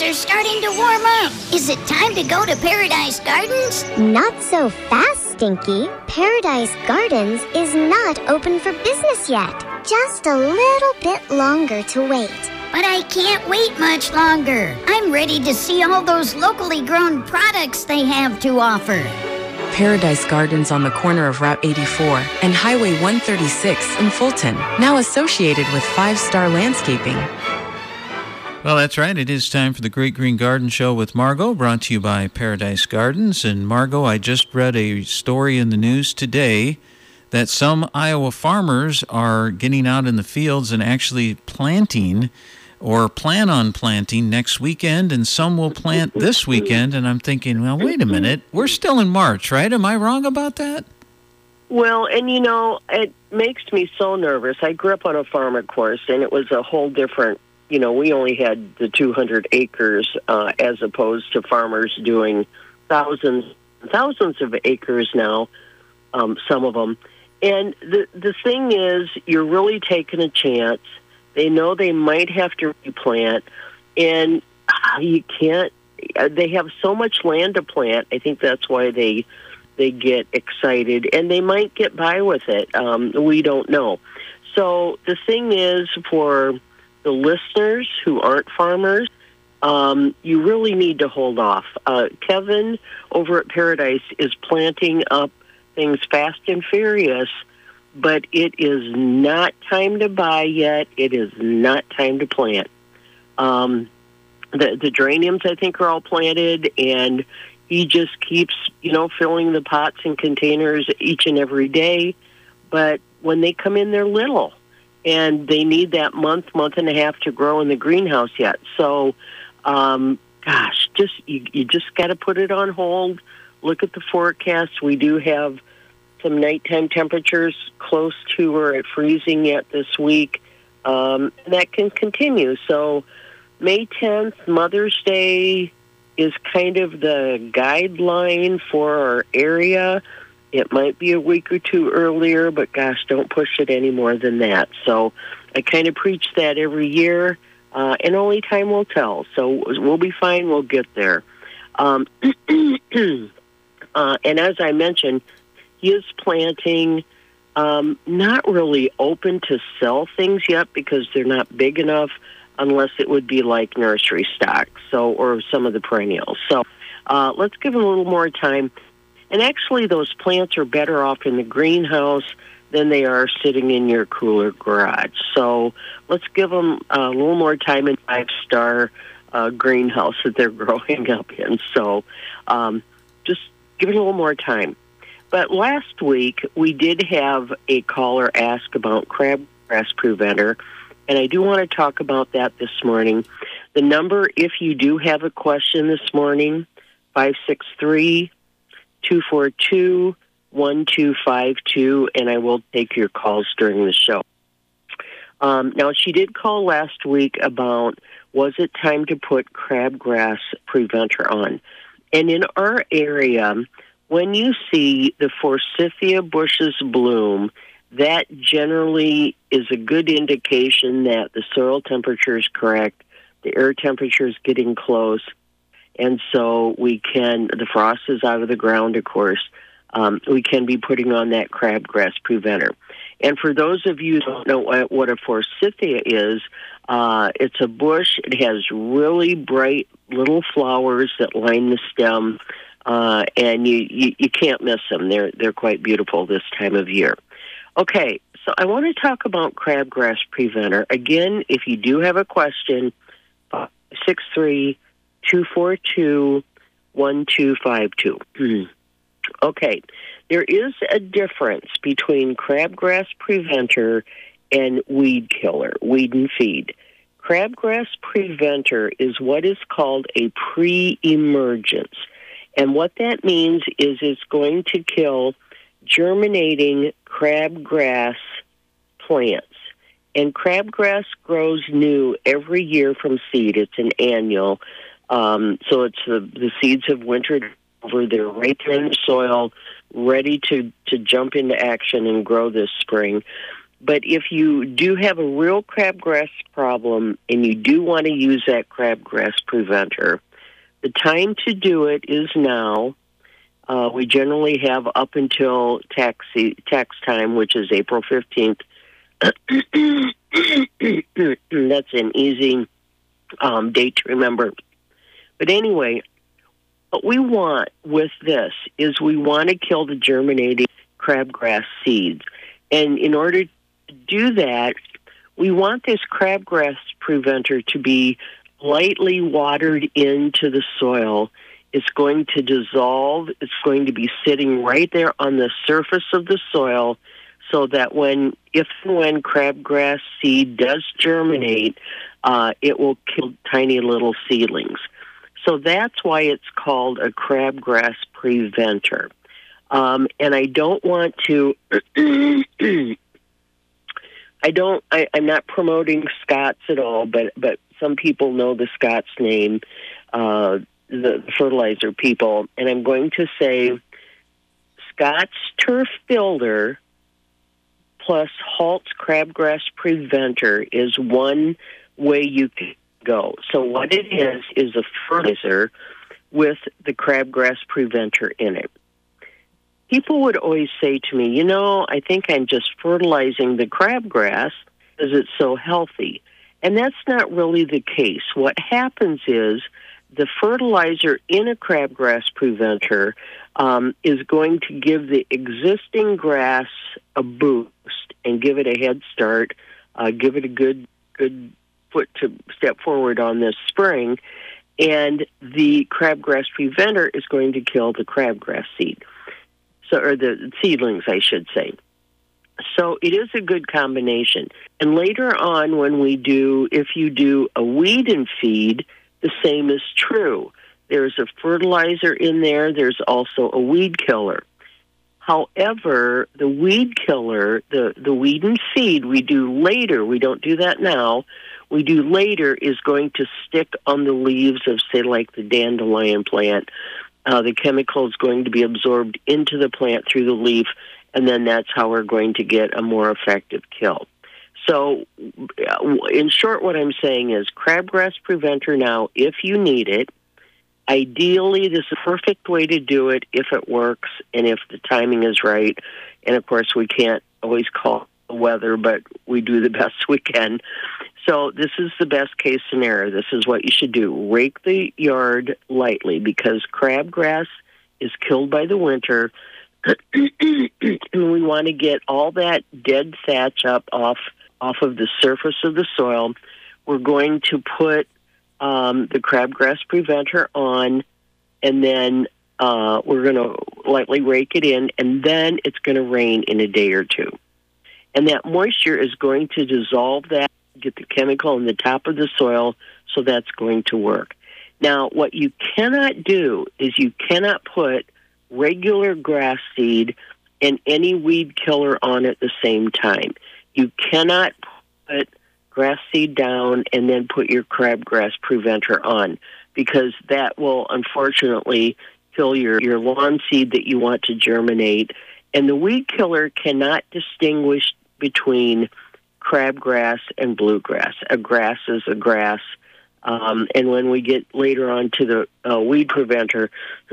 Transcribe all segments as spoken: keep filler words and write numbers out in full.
are starting to warm up. Is it time to go to Paradise Gardens? Not so fast, Stinky. Paradise Gardens is not open for business yet. Just a little bit longer to wait. But I can't wait much longer. I'm ready to see all those locally grown products they have to offer. Paradise Gardens on the corner of Route eighty-four and Highway one thirty-six in Fulton, now associated with Five Star Landscaping. Well, that's right. It is time for the Great Green Garden Show with Margot, brought to you by Paradise Gardens. And Margot, I just read a story in the news today that some Iowa farmers are getting out in the fields and actually planting or plan on planting next weekend, and some will plant this weekend. And I'm thinking, well, wait a minute. We're still in March, right? Am I wrong about that? Well, and you know, it makes me so nervous. I grew up on a farm, of course, and it was a whole different, you know, we only had the two hundred acres uh, as opposed to farmers doing thousands, thousands of acres now, um, some of them. And the the thing is, you're really taking a chance. They know they might have to replant, and uh, you can't. Uh, they have so much land to plant. I think that's why they they get excited, and they might get by with it. Um, we don't know. So the thing is, for the listeners who aren't farmers, um, you really need to hold off. Uh, Kevin over at Paradise is planting up things fast and furious, but it is not time to buy yet. It is not time to plant. Um, the, the geraniums, I think, are all planted, and he just keeps, you know, filling the pots and containers each and every day. But when they come in, they're little, and they need that month, month and a half to grow in the greenhouse yet. So, um, gosh, just you, you just got to put it on hold. Look at the forecast. We do have some nighttime temperatures close to or at freezing yet this week. Um, and that can continue. So May tenth, Mother's Day, is kind of the guideline for our area. It might be a week or two earlier, but gosh, don't push it any more than that. So I kind of preach that every year, uh, and only time will tell. So we'll be fine. We'll get there. Um, uh, and as I mentioned, he is planting, um, not really open to sell things yet because they're not big enough, unless it would be like nursery stock, so or some of the perennials. So uh, let's give them a little more time. And actually, those plants are better off in the greenhouse than they are sitting in your cooler garage. So let's give them a little more time in five-star uh, greenhouse that they're growing up in. So um, just give it a little more time. But last week, we did have a caller ask about crabgrass preventer, and I do want to talk about that this morning. The number, if you do have a question this morning, five six three, two four two, one two five two, and I will take your calls during the show. Um, now, she did call last week about, was it time to put crabgrass preventer on? And in our area, when you see the forsythia bushes bloom, that generally is a good indication that the soil temperature is correct, the air temperature is getting close, and so we can, the frost is out of the ground, of course, um, we can be putting on that crabgrass preventer. And for those of you who don't know what, what a forsythia is, uh, it's a bush. It has really bright little flowers that line the stem, uh, and you, you, you can't miss them. They're, they're quite beautiful this time of year. Okay, so I want to talk about crabgrass preventer. Again, if you do have a question, five six three, two four two, one two five two. Okay, there is a difference between crabgrass preventer and weed killer, weed and feed. Crabgrass preventer is what is called a pre-emergence. And what that means is it's going to kill germinating crabgrass plants. And crabgrass grows new every year from seed. It's an annual. Um, so it's the, the seeds have wintered over. They're right there in the soil, ready to, to jump into action and grow this spring. But if you do have a real crabgrass problem and you do want to use that crabgrass preventer, the time to do it is now. Uh, we generally have up until tax tax time, which is April fifteenth. That's an easy um, date to remember. But anyway, what we want with this is we want to kill the germinating crabgrass seeds. And in order to do that, we want this crabgrass preventer to be lightly watered into the soil. It's going to dissolve. It's going to be sitting right there on the surface of the soil so that when, if and when crabgrass seed does germinate, uh, it will kill tiny little seedlings. So that's why it's called a crabgrass preventer. Um, and I don't want to, I don't, I, I'm not promoting Scott's at all, but, but some people know the Scott's name, uh, the fertilizer people, and I'm going to say Scott's Turf Builder plus Halt's Crabgrass Preventer is one way you can go. So what it is is a fertilizer with the crabgrass preventer in it. People would always say to me, you know, I think I'm just fertilizing the crabgrass because it's so healthy. And that's not really the case. What happens is the fertilizer in a crabgrass preventer um, is going to give the existing grass a boost and give it a head start, uh, give it a good good foot to step forward on this spring, and the crabgrass preventer is going to kill the crabgrass seed, so or the seedlings, I should say. So it is a good combination. And later on, when we do, if you do a weed and feed, the same is true. There's a fertilizer in there. There's also a weed killer. However, the weed killer, the, the weed and feed we do later, we don't do that now, we do later, is going to stick on the leaves of, say, like the dandelion plant. Uh, the chemical is going to be absorbed into the plant through the leaf, and then that's how we're going to get a more effective kill. So, in short, what I'm saying is crabgrass preventer now, if you need it. Ideally, this is a perfect way to do it if it works and if the timing is right. And, of course, we can't always call the weather, but we do the best we can. So this is the best case scenario. This is what you should do. Rake the yard lightly because crabgrass is killed by the winter. And we want to get all that dead thatch up off, off of the surface of the soil. We're going to put Um, the crabgrass preventer on, and then uh, we're going to lightly rake it in, and then it's going to rain in a day or two. And that moisture is going to dissolve that, get the chemical in the top of the soil, so that's going to work. Now, what you cannot do is you cannot put regular grass seed and any weed killer on at the same time. You cannot put grass seed down and then put your crabgrass preventer on, because that will unfortunately kill your, your lawn seed that you want to germinate. And the weed killer cannot distinguish between crabgrass and bluegrass. A grass is a grass. Um, and when we get later on to the uh, weed preventer,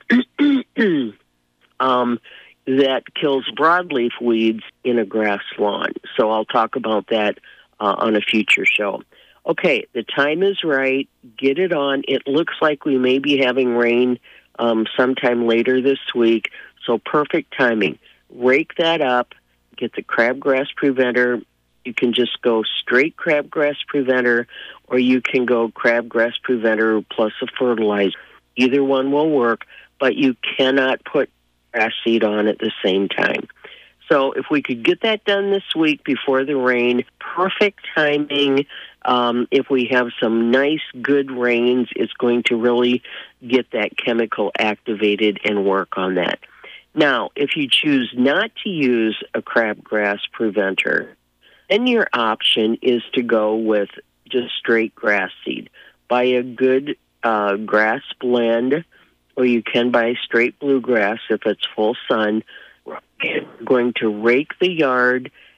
um, that kills broadleaf weeds in a grass lawn. So I'll talk about that Uh, on a future show. Okay, the time is right. Get it on. It looks like we may be having rain um, sometime later this week, so perfect timing. Rake that up. Get the crabgrass preventer. You can just go straight crabgrass preventer, or you can go crabgrass preventer plus a fertilizer. Either one will work, but you cannot put grass seed on at the same time. So if we could get that done this week before the rain, perfect timing. Um, if we have some nice, good rains, it's going to really get that chemical activated and work on that. Now, if you choose not to use a crabgrass preventer, then your option is to go with just straight grass seed. Buy a good uh, grass blend, or you can buy straight bluegrass if it's full sun. We're going to rake the yard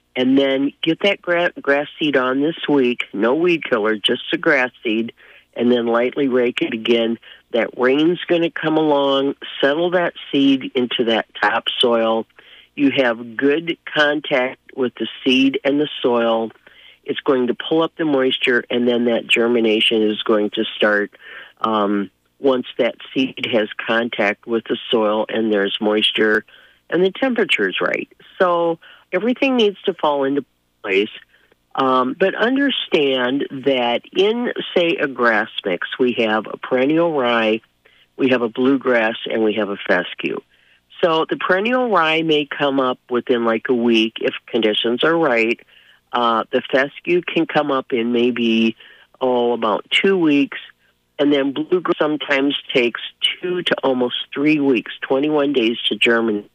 and then get that gra- grass seed on this week. No weed killer, just the grass seed, and then lightly rake it again. That rain's going to come along, settle that seed into that topsoil. You have good contact with the seed and the soil. It's going to pull up the moisture, and then that germination is going to start um, once that seed has contact with the soil and there's moisture and the temperature is right. So everything needs to fall into place. Um, but understand that in, say, a grass mix, we have a perennial rye, we have a bluegrass, and we have a fescue. So the perennial rye may come up within like a week if conditions are right. Uh, the fescue can come up in maybe, oh, about two weeks. And then bluegrass sometimes takes two to almost three weeks, twenty-one days to germinate.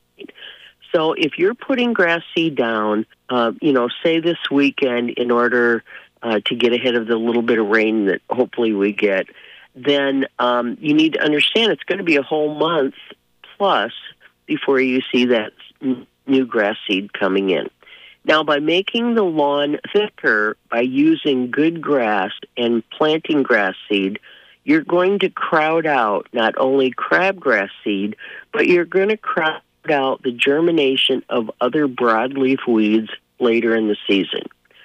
So if you're putting grass seed down, uh, you know, say this weekend in order uh, to get ahead of the little bit of rain that hopefully we get, then um, you need to understand it's going to be a whole month plus before you see that new grass seed coming in. Now, by making the lawn thicker, by using good grass and planting grass seed, you're going to crowd out not only crabgrass seed, but you're going to crowd out the germination of other broadleaf weeds later in the season.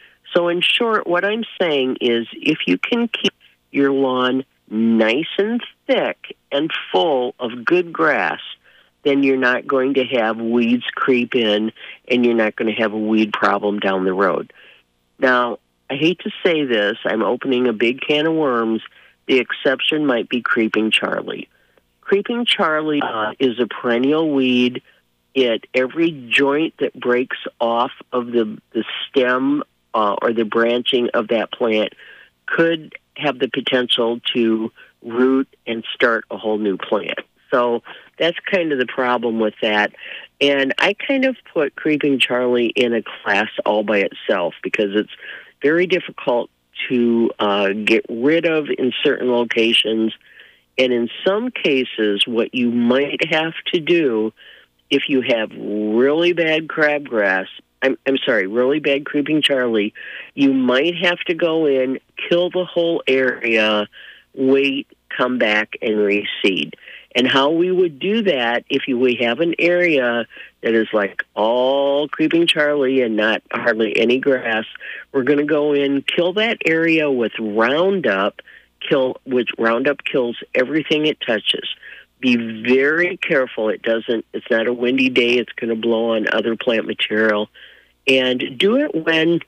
So in short, what I'm saying is if you can keep your lawn nice and thick and full of good grass, then you're not going to have weeds creep in and you're not going to have a weed problem down the road. Now, I hate to say this, I'm opening a big can of worms. The exception might be Creeping Charlie. Creeping Charlie uh, is a perennial weed. It every joint that breaks off of the, the stem uh, or the branching of that plant could have the potential to root and start a whole new plant. So that's kind of the problem with that. And I kind of put Creeping Charlie in a class all by itself because it's very difficult to uh, get rid of in certain locations. And in some cases, what you might have to do if you have really bad crabgrass, I'm, I'm sorry, really bad Creeping Charlie, you might have to go in, kill the whole area, wait, come back, and reseed. And how we would do that if you, we have an area that is like all Creeping Charlie and not hardly any grass, we're going to go in, kill that area with Roundup, kill which Roundup kills everything it touches. Be very careful. It doesn't. It's not a windy day. It's going to blow on other plant material, and do it when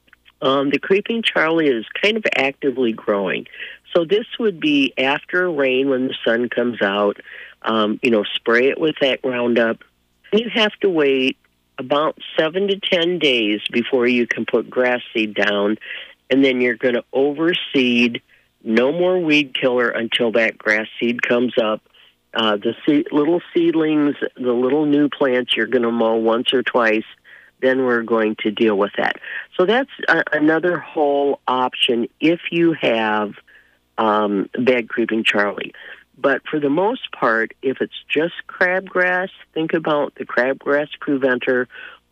um, the Creeping Charlie is kind of actively growing. So this would be after rain when the sun comes out. Um, you know, spray it with that Roundup. You have to wait about seven to ten days before you can put grass seed down, and then you're going to overseed. No more weed killer until that grass seed comes up. Uh, the seed, little seedlings, the little new plants, you're going to mow once or twice. Then we're going to deal with that. So that's a, another whole option if you have um, bad Creeping Charlie. But for the most part, if it's just crabgrass, think about the crabgrass preventer.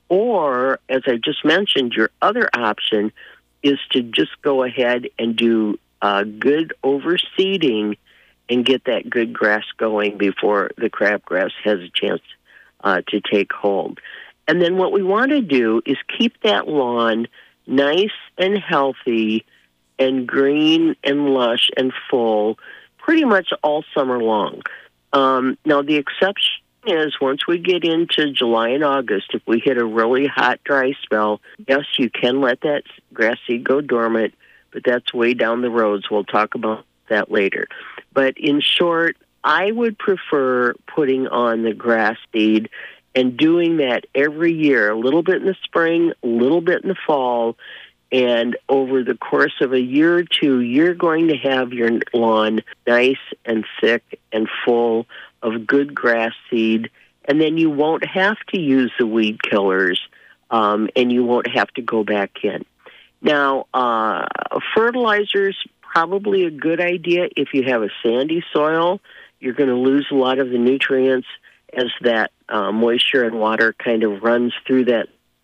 Or, as I just mentioned, your other option is to just go ahead and do uh, good overseeding and get that good grass going before the crabgrass has a chance uh, to take hold. And then what we want to do is keep that lawn nice and healthy and green and lush and full pretty much all summer long. Um, now, the exception is once we get into July and August, if we hit a really hot, dry spell, yes, you can let that grass seed go dormant, but that's way down the road, so we'll talk about that later. But in short, I would prefer putting on the grass seed and doing that every year, a little bit in the spring, a little bit in the fall, and over the course of a year or two, you're going to have your lawn nice and thick and full of good grass seed, and then you won't have to use the weed killers, um, and you won't have to go back in. Now, uh, fertilizers, probably a good idea if you have a sandy soil. You're going to lose a lot of the nutrients as that uh, moisture and water kind of runs through that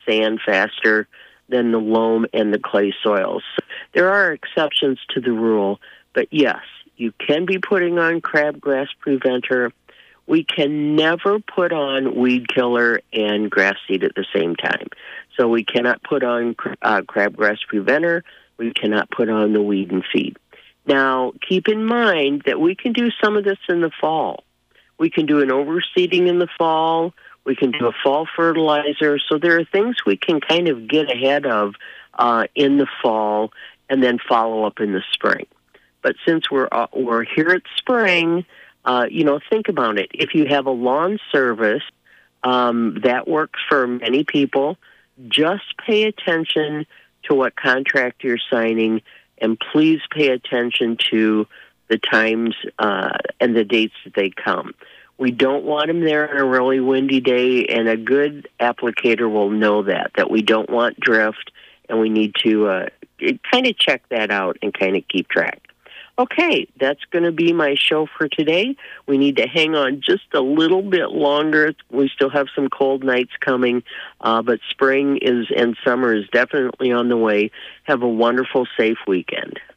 sand faster than the loam and the clay soils. There are exceptions to the rule, but yes, you can be putting on crabgrass preventer. We can never put on weed killer and grass seed at the same time. So we cannot put on uh, crabgrass preventer. We cannot put on the weed and feed. Now, keep in mind that we can do some of this in the fall. We can do an overseeding in the fall. We can do a fall fertilizer. So there are things we can kind of get ahead of uh, in the fall and then follow up in the spring. But since we're uh, we're here at spring, uh, you know, think about it. If you have a lawn service, um, that works for many people. Just pay attention to what contract you're signing, and please pay attention to the times uh, and the dates that they come. We don't want them there on a really windy day, and a good applicator will know that, that we don't want drift, and we need to uh, kind of check that out and kind of keep track. Okay, that's going to be my show for today. We need to hang on just a little bit longer. We still have some cold nights coming, uh, but spring is and summer is definitely on the way. Have a wonderful, safe weekend.